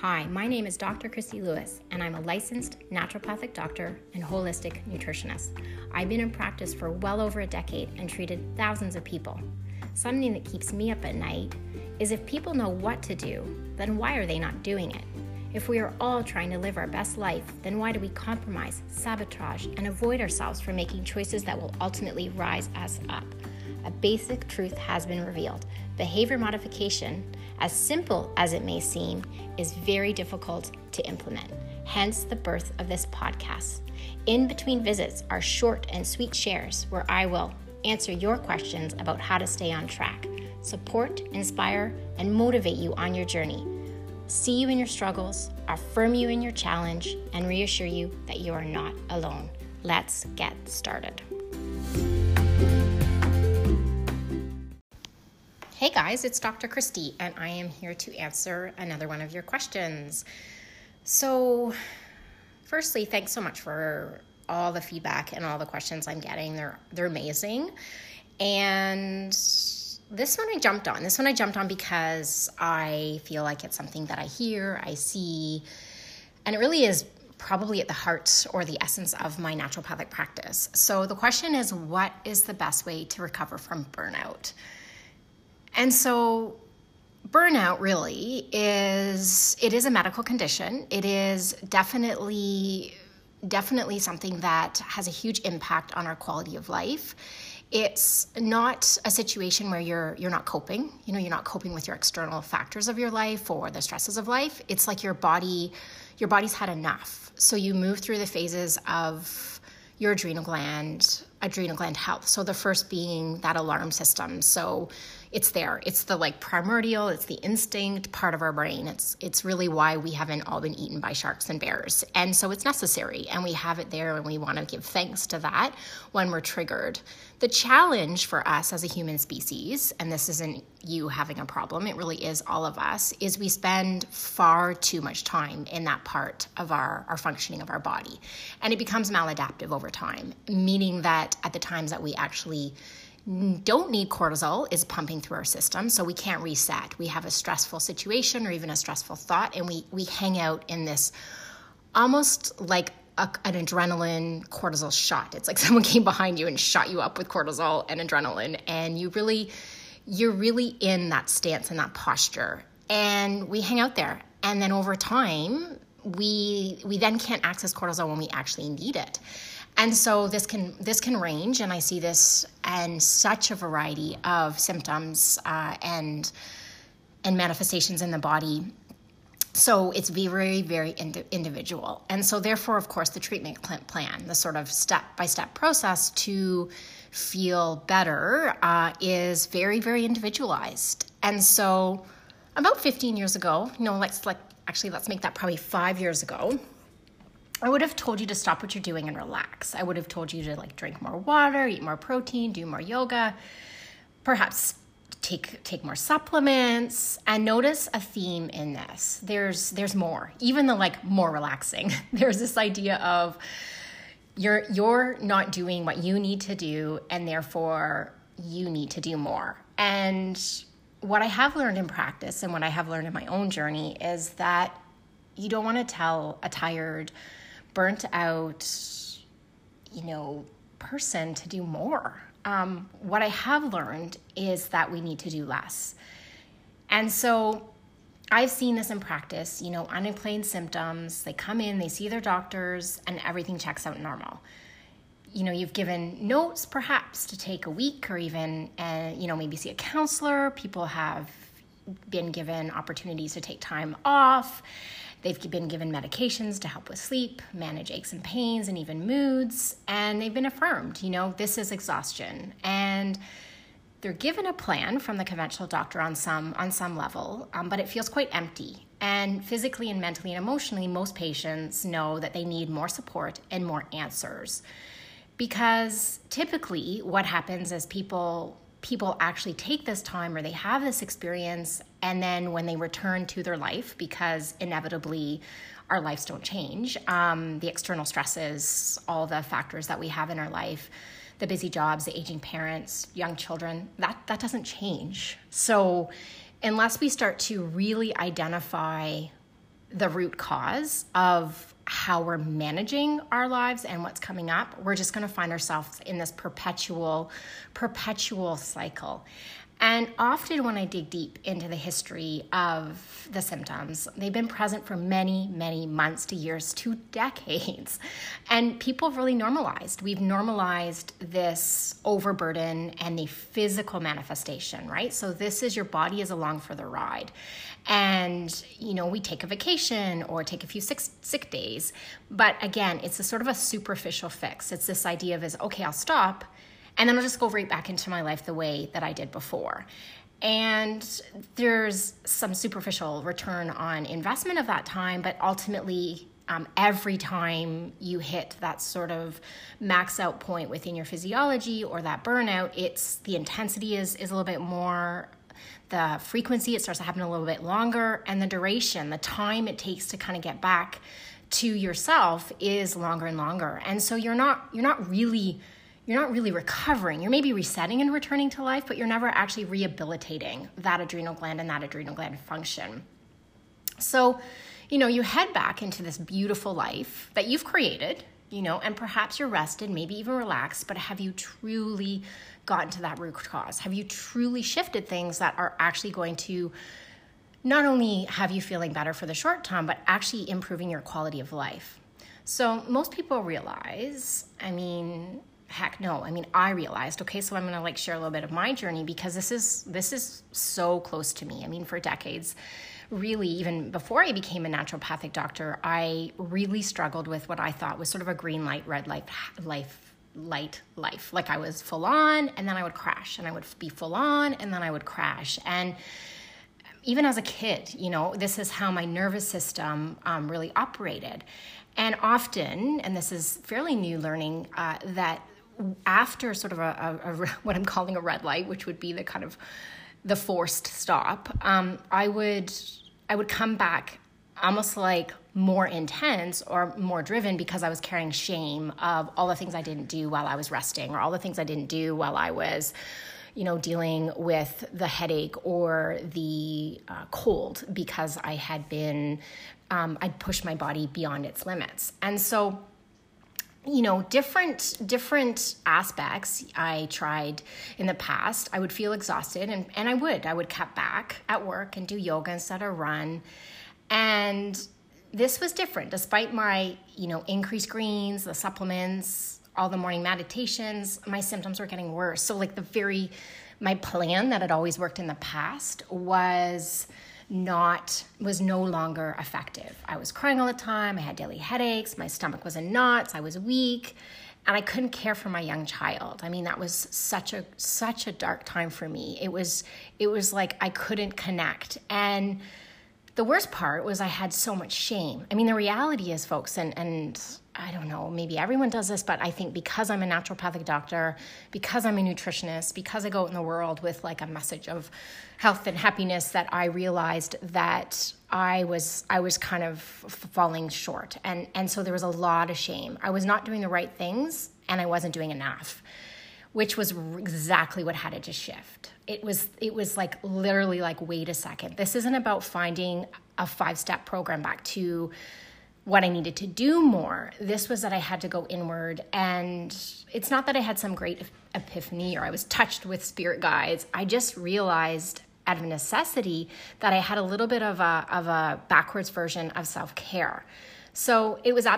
Hi, my name is Dr. Christy Lewis, and I'm a licensed naturopathic doctor and holistic nutritionist. I've been in practice for well over a decade and treated thousands of people. Something that keeps me up at night is if people know what to do, then why are they not doing it? If we are all trying to live our best life, then why do we compromise, sabotage, and avoid ourselves from making choices that will ultimately rise us up? A basic truth has been revealed. Behavior modification, as simple as it may seem, is very difficult to implement. Hence the birth of this podcast. In between visits are short and sweet shares where I will answer your questions about how to stay on track, support, inspire, and motivate you on your journey. See you in your struggles, affirm you in your challenge, and reassure you that you are not alone. Let's get started. Hey guys, it's Dr. Christy, and I am here to answer another one of your questions. So, firstly, thanks so much for all the feedback and all the questions I'm getting. They're amazing. And this one I jumped on because I feel like it's something that I hear, I see, and it really is probably at the heart or the essence of my naturopathic practice. So the question is, what is the best way to recover from burnout? And so burnout really is a medical condition. It is definitely something that has a huge impact on our quality of life. It's not a situation where you're not coping. You're not coping with your external factors of your life or the stresses of life. It's like your body's had enough. So you move through the phases of your adrenal gland health. So the first being that alarm system. So it's there. It's the primordial, it's the instinct part of our brain. It's really why we haven't all been eaten by sharks and bears. And so it's necessary, and we have it there, and we want to give thanks to that when we're triggered. The challenge for us as a human species, and this isn't you having a problem, it really is all of us, is we spend far too much time in that part of our functioning of our body. And it becomes maladaptive over time, meaning that at the times that we actually don't need cortisol is pumping through our system, so we can't reset. We have a stressful situation or even a stressful thought, and we hang out in this almost like an adrenaline cortisol shot. It's like someone came behind you and shot you up with cortisol and adrenaline, and you're really in that stance and that posture, and we hang out there. And then over time, we then can't access cortisol when we actually need it. And so this can range, and I see this in such a variety of symptoms and manifestations in the body. So it's very, very individual. And so therefore, of course, the treatment plan, the sort of step-by-step process to feel better is very, very individualized. And so about 15 years ago, let's make that probably 5 years ago, I would have told you to stop what you're doing and relax. I would have told you to drink more water, eat more protein, do more yoga, perhaps take more supplements, and notice a theme in this. There's more, even the more relaxing. There's this idea of you're not doing what you need to do, and therefore you need to do more. And what I have learned in practice and what I have learned in my own journey is that you don't want to tell a tired, burnt out, person to do more. What I have learned is that we need to do less. And so I've seen this in practice, unexplained symptoms, they come in, they see their doctors, and everything checks out normal. You've given notes perhaps to take a week or even, maybe see a counselor. People have been given opportunities to take time off. They've been given medications to help with sleep, manage aches and pains, and even moods. And they've been affirmed, this is exhaustion. And they're given a plan from the conventional doctor on some level, but it feels quite empty. And physically and mentally and emotionally, most patients know that they need more support and more answers. Because typically what happens is people actually take this time or they have this experience, and then when they return to their life, because inevitably our lives don't change, the external stresses, all the factors that we have in our life, the busy jobs, the aging parents, young children, that doesn't change. So unless we start to really identify the root cause of how we're managing our lives and what's coming up, we're just going to find ourselves in this perpetual cycle. And often when I dig deep into the history of the symptoms, they've been present for many, many months to years to decades. And people have really normalized. We've normalized this overburden and the physical manifestation, right? So this is your body is along for the ride. And, we take a vacation or take a few sick days. But again, it's a sort of a superficial fix. It's this idea of okay, I'll stop. And then I'll just go right back into my life the way that I did before. And there's some superficial return on investment of that time, but ultimately, every time you hit that sort of max out point within your physiology or that burnout, it's the intensity is a little bit more, the frequency, it starts to happen a little bit longer, and the duration, the time it takes to kind of get back to yourself is longer and longer. And so you're not really recovering. You're maybe resetting and returning to life, but you're never actually rehabilitating that adrenal gland and that adrenal gland function. So, you head back into this beautiful life that you've created, and perhaps you're rested, maybe even relaxed, but have you truly gotten to that root cause? Have you truly shifted things that are actually going to not only have you feeling better for the short term, but actually improving your quality of life? So most people realize, heck no. I realized, okay, so I'm going to share a little bit of my journey because this is so close to me. For decades, really, even before I became a naturopathic doctor, I really struggled with what I thought was sort of a green light, red light life. Like I was full on and then I would crash, and I would be full on and then I would crash. And even as a kid, this is how my nervous system really operated. And often, and this is fairly new learning, that after sort of a what I'm calling a red light, which would be the kind of the forced stop, I would come back almost like more intense or more driven because I was carrying shame of all the things I didn't do while I was resting, or all the things I didn't do while I was dealing with the headache or the cold, because I had been, I'd pushed my body beyond its limits. And so, different aspects I tried in the past. I would feel exhausted and I would cut back at work and do yoga instead of run. And this was different despite my, increased greens, the supplements, all the morning meditations. My symptoms were getting worse. So my plan that had always worked in the past was no longer effective. I was crying all the time. I had daily headaches. My stomach was in knots. I was weak, and I couldn't care for my young child. That was such a dark time for me. It was like I couldn't connect. And the worst part was I had so much shame. The reality is, folks, and I don't know, maybe everyone does this, but I think because I'm a naturopathic doctor, because I'm a nutritionist, because I go out in the world with a message of health and happiness, that I realized that I was kind of falling short. And so there was a lot of shame. I was not doing the right things and I wasn't doing enough, which was exactly what had to shift. It was literally wait a second. This isn't about finding a 5-step program back to what I needed to do more. This was that I had to go inward. And it's not that I had some great epiphany or I was touched with spirit guides. I just realized out of necessity that I had a little bit of a backwards version of self-care. So it was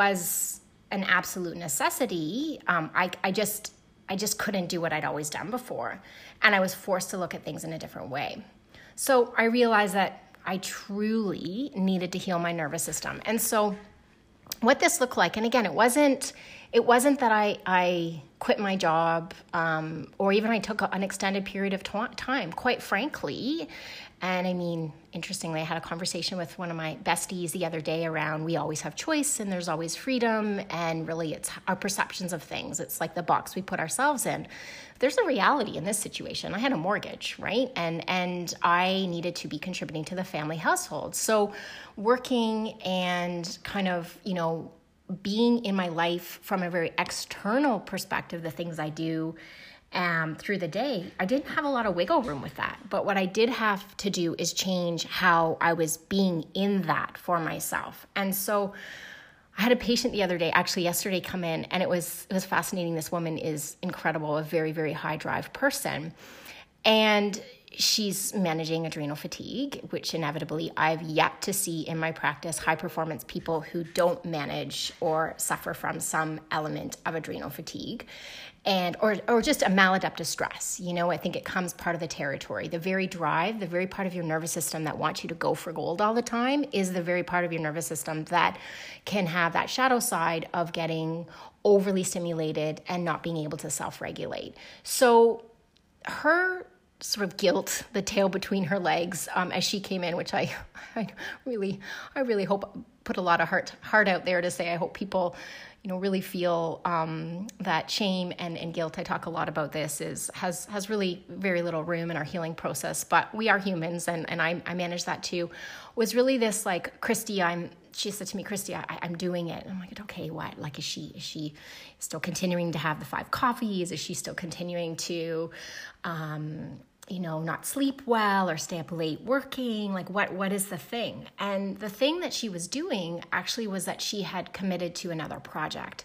an absolute necessity. I just couldn't do what I'd always done before. And I was forced to look at things in a different way. So I realized that I truly needed to heal my nervous system. And so what this looked like, and again, it wasn't that I quit my job or even I took an extended period of time, quite frankly. And interestingly, I had a conversation with one of my besties the other day around we always have choice and there's always freedom, and really it's our perceptions of things. It's like the box we put ourselves in. There's a reality in this situation. I had a mortgage, right? And I needed to be contributing to the family household. So working and kind of, being in my life from a very external perspective, the things I do, through the day, I didn't have a lot of wiggle room with that. But what I did have to do is change how I was being in that for myself. And so I had a patient the other day, actually yesterday, come in, and it was fascinating. This woman is incredible, a very, very high drive person. And she's managing adrenal fatigue, which inevitably I've yet to see in my practice high performance people who don't manage or suffer from some element of adrenal fatigue and or just a maladaptive stress. I think it comes part of the territory. The very drive, the very part of your nervous system that wants you to go for gold all the time is the very part of your nervous system that can have that shadow side of getting overly stimulated and not being able to self-regulate. So her sort of guilt, the tail between her legs, as she came in, which I really hope put a lot of heart out there to say I hope people, really feel that shame and guilt. I talk a lot about this has really very little room in our healing process, but we are humans, and I manage that too. Was really this like, Christy, she said to me, Christy, I'm doing it. And I'm like, okay, what? Like, is she still continuing to have the 5 coffees? Is she still continuing to, not sleep well or stay up late working? Like, what is the thing? And the thing that she was doing actually was that she had committed to another project.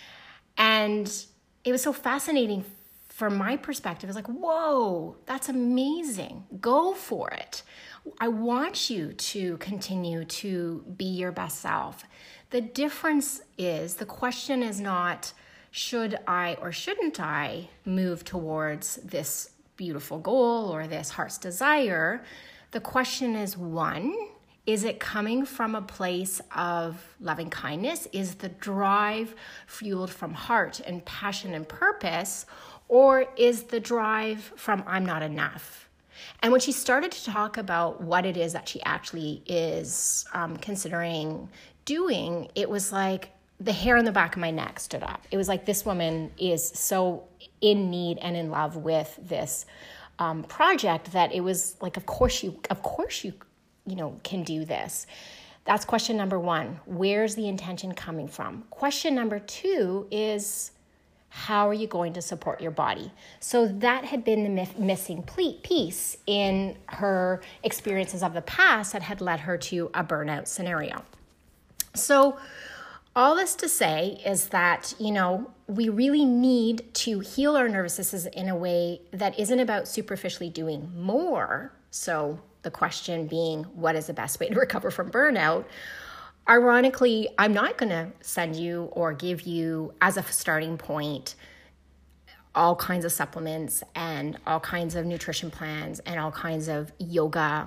And it was so fascinating from my perspective. It's like, whoa, that's amazing. Go for it. I want you to continue to be your best self. The difference is, the question is not, should I or shouldn't I move towards this beautiful goal or this heart's desire? The question is, one, is it coming from a place of loving kindness? Is the drive fueled from heart and passion and purpose? Or is the drive from I'm not enough? And when she started to talk about what it is that she actually is considering doing, it was like the hair on the back of my neck stood up. It was like, this woman is so in need and in love with this project that it was like, of course you can do this. That's question number 1. Where's the intention coming from? Question number 2 is, how are you going to support your body? So that had been the missing piece in her experiences of the past that had led her to a burnout scenario. So all this to say is that, we really need to heal our nervous systems in a way that isn't about superficially doing more. So the question being, what is the best way to recover from burnout? Ironically, I'm not going to send you or give you as a starting point all kinds of supplements and all kinds of nutrition plans and all kinds of yoga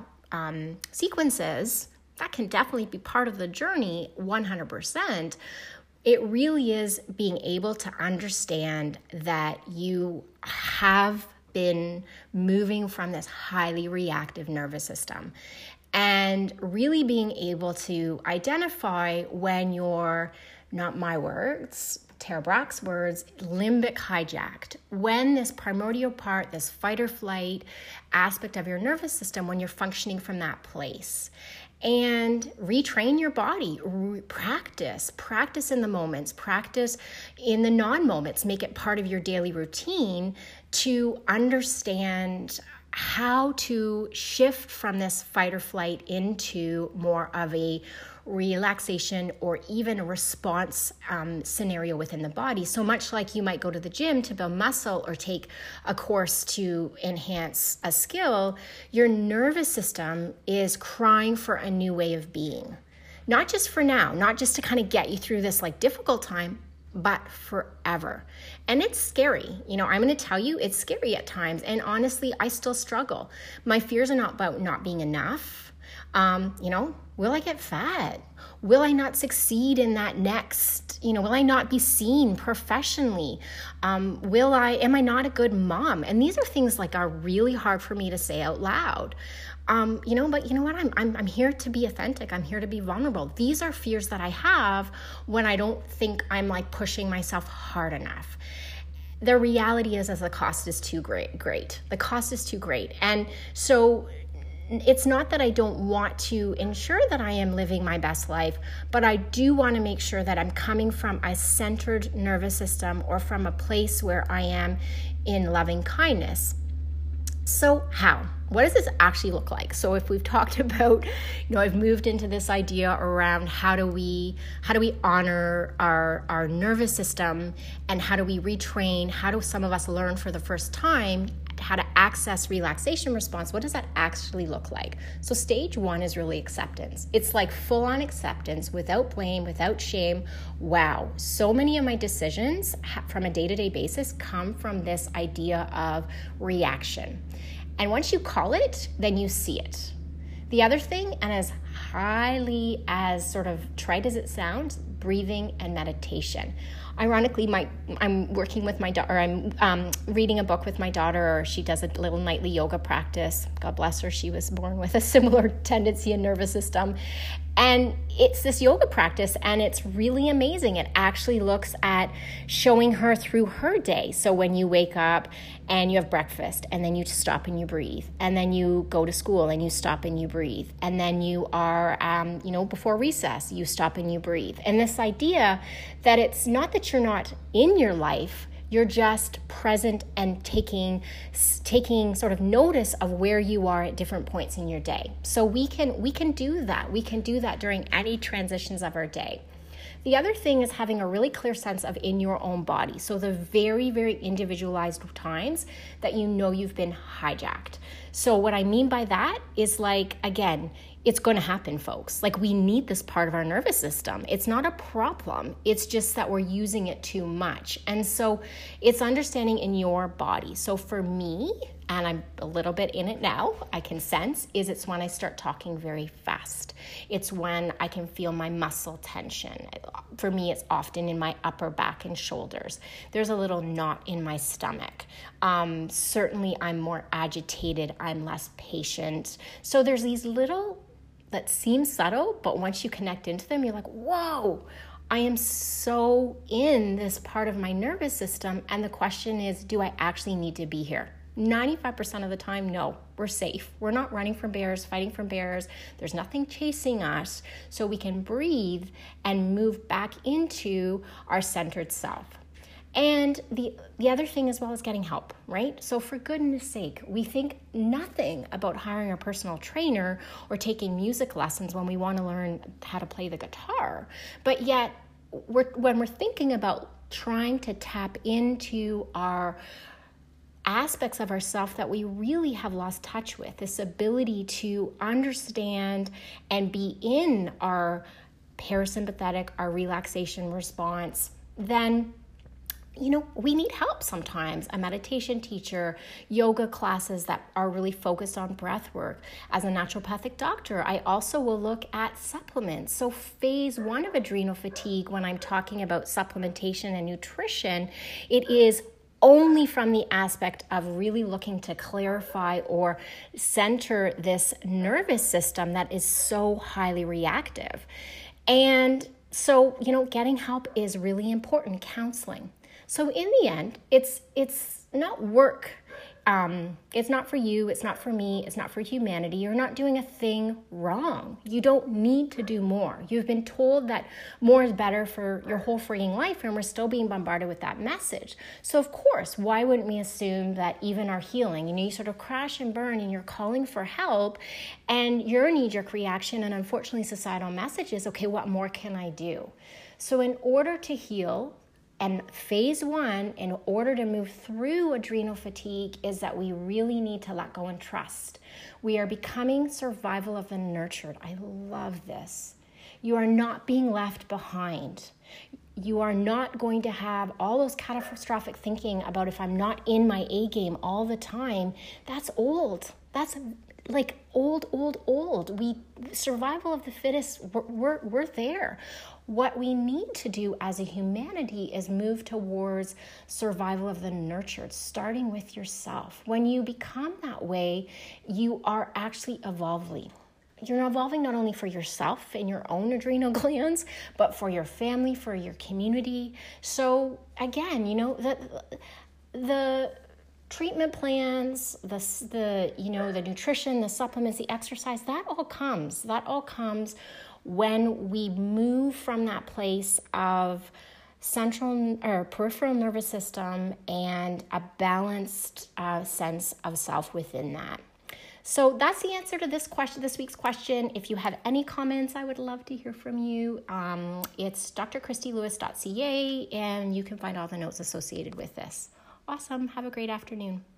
sequences. That can definitely be part of the journey, 100%. It really is being able to understand that you have been moving from this highly reactive nervous system, and really being able to identify when you're, not my words, Tara Brach's words, limbic hijacked, when this primordial part, this fight or flight aspect of your nervous system, when you're functioning from that place. And retrain your body, practice in the moments, practice in the non-moments, make it part of your daily routine to understand how to shift from this fight or flight into more of a relaxation or even a response scenario within the body. So much like you might go to the gym to build muscle or take a course to enhance a skill, your nervous system is crying for a new way of being. Not just for now, not just to kind of get you through this like difficult time, but forever. And it's scary. I'm going to tell you, it's scary at times. And honestly, I still struggle. My fears are not about not being enough. Will I get fat? Will I not succeed in that next, will I not be seen professionally? Am I not a good mom? And these are things like are really hard for me to say out loud. But you know what? I'm here to be authentic. I'm here to be vulnerable. These are fears that I have when I don't think I'm like pushing myself hard enough. The reality is, as the cost is too great. The cost is too great. And so it's not that I don't want to ensure that I am living my best life, but I do want to make sure that I'm coming from a centered nervous system or from a place where I am in loving kindness. So how? What does this actually look like? So if we've talked about, I've moved into this idea around how do we honor our nervous system, and how do we retrain? How do some of us learn for the first time how to access relaxation response? What does that actually look like? So stage 1 is really acceptance. It's like full-on acceptance, without blame, without shame. Wow, so many of my decisions from a day-to-day basis come from this idea of reaction. And once you call it, then you see it. The other thing, and as highly as sort of trite as it sounds, breathing and meditation. Ironically, I'm working with my daughter, I'm reading a book with my daughter. She does a little nightly yoga practice. God bless her, she was born with a similar tendency and nervous system. And it's this yoga practice, and it's really amazing. It actually looks at showing her through her day. So when you wake up and you have breakfast, and then you stop and you breathe, and then you go to school and you stop and you breathe, and then you are, before recess, you stop and you breathe. And this idea that it's not that you're not in your life, you're just present and taking sort of notice of where you are at different points in your day. So we can do that. We can do that during any transitions of our day. The other thing is having a really clear sense of in your own body. So the very, very individualized times that you've been hijacked. So what I mean by that is, like, again, it's going to happen, folks. Like, we need this part of our nervous system. It's not a problem. It's just that we're using it too much. And so it's understanding in your body. So for me, and I'm a little bit in it now, I can sense, it's when I start talking very fast. It's when I can feel my muscle tension. For me, it's often in my upper back and shoulders. There's a little knot in my stomach. Certainly, I'm more agitated. I'm less patient. So there's these little that seem subtle, but once you connect into them, you're like, whoa, I am so in this part of my nervous system. And the question is, do I actually need to be here? 95% of the time, no, we're safe. We're not running from bears, fighting from bears. There's nothing chasing us. So we can breathe and move back into our centered self. And the other thing as well is getting help, right? So for goodness sake, we think nothing about hiring a personal trainer or taking music lessons when we want to learn how to play the guitar. But yet, when we're thinking about trying to tap into our aspects of ourselves that we really have lost touch with, this ability to understand and be in our parasympathetic, our relaxation response, then we need help sometimes. A meditation teacher, yoga classes that are really focused on breath work. As a naturopathic doctor, I also will look at supplements. So phase 1 of adrenal fatigue, when I'm talking about supplementation and nutrition, it is only from the aspect of really looking to clarify or center this nervous system that is so highly reactive. And so, getting help is really important, counseling. So in the end, it's not work. It's not for you. It's not for me. It's not for humanity. You're not doing a thing wrong. You don't need to do more. You've been told that more is better for your whole freaking life, and we're still being bombarded with that message. So of course, why wouldn't we assume that even our healing, you sort of crash and burn and you're calling for help, and your knee-jerk reaction and unfortunately societal message is, okay, what more can I do? So in order to heal, and phase 1, in order to move through adrenal fatigue, is that we really need to let go and trust. We are becoming survival of the nurtured. I love this. You are not being left behind. You are not going to have all those catastrophic thinking about, if I'm not in my A game all the time. That's old. That's like old. Survival of the fittest, we're there. What we need to do as a humanity is move towards survival of the nurtured, starting with yourself. When you become that way, you are actually evolving. You're evolving not only for yourself and your own adrenal glands, but for your family, for your community. So again, treatment plans, the nutrition, the supplements, the exercise, that all comes when we move from that place of central or peripheral nervous system and a balanced sense of self within that. So that's the answer to this week's question. If you have any comments, I would love to hear from you. It's drchristilewis.ca, and you can find all the notes associated with this. Awesome. Have a great afternoon.